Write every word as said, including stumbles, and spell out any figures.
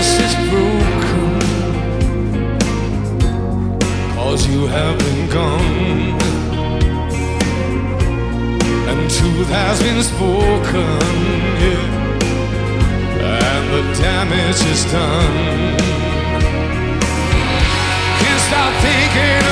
trust is broken, 'cause you have been gone, and truth has been spoken, yeah, and the damage is done. Can't stop thinking